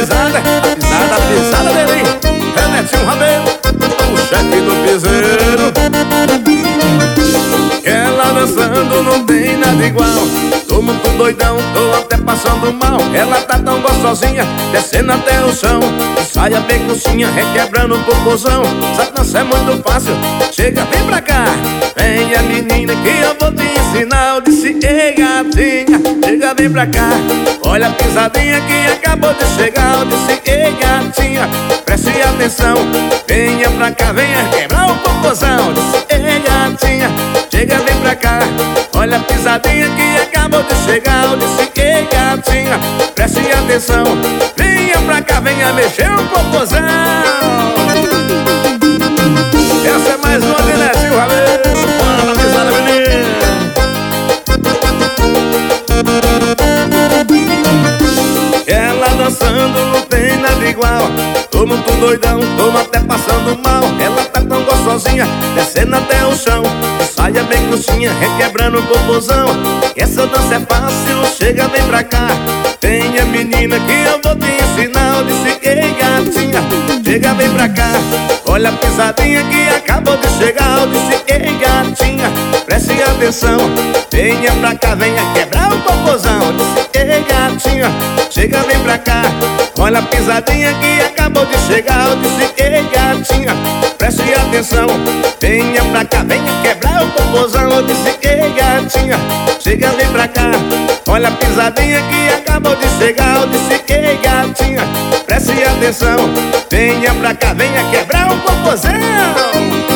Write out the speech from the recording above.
a pisada dele, Renetinho Rabelo, o chefe do piseiro. Ela dançando não tem nada igual, tô muito doidão, tô até passando mal. Ela tá tão gostosinha, descendo até o chão, saia bem curtinha, requebrando o popozão. Essa dança é muito fácil, chega, vem pra cá. Vem a menina que eu vou te ensinar. Eu disse, ei gatinha, chega, vem pra cá. Olha a pisadinha que acabou de chegar. Eu disse, ei gatinha, preste atenção. Venha pra cá, venha quebrar o popozão. Eu disse, ei gatinha, chega, vem pra cá. Olha a pisadinha que acabou de chegar. Eu disse, ei gatinha, preste atenção. Venha pra cá, venha mexer o popozão. Essa é mais uma de Netinho Rabelo. Bora na pisada, menina. Ela dançando não tem nada igual, tô muito doidão, tô até passando mal. Ela tá tão gostosinha, descendo até o chão, saia bem curtinha, requebrando o popozão. Essa dança é fácil, chega, vem pra cá. Venha menina que eu vou te ensinar. Eu disse, ei gatinha, chega, vem pra cá. Olha a pisadinha que acabou de chegar. Eu disse, ei gatinha, preste atenção. Venha pra cá, venha quebrar o popozão. Eu disse, ei gatinha, chega, vem pra cá. Olha a pisadinha que acabou de chegar. Eu disse, ei gatinha, preste atenção. Venha pra cá, venha quebrar o popozão. Eu disse, ei gatinha, chega, vem pra cá. Olha a pisadinha que acabou de chegar. Eu disse, ei gatinha, preste atenção. Venha pra cá, venha quebrar o popozão.